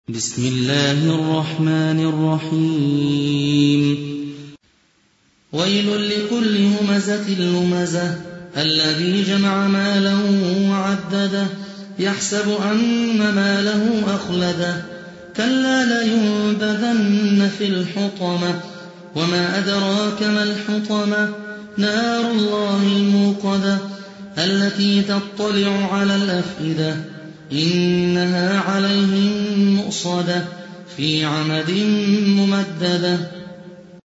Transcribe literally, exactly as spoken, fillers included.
بسم الله الرحمن الرحيم ويل لكل همزة لمزة الذي جمع مالا وعدده يحسب أن ماله أخلده كلا لينبذن في الحطمة وما أدراك ما الحطمة نار الله الموقدة التي تطلع على الأفئدة إنها عليهم مؤصدة في عمد ممددة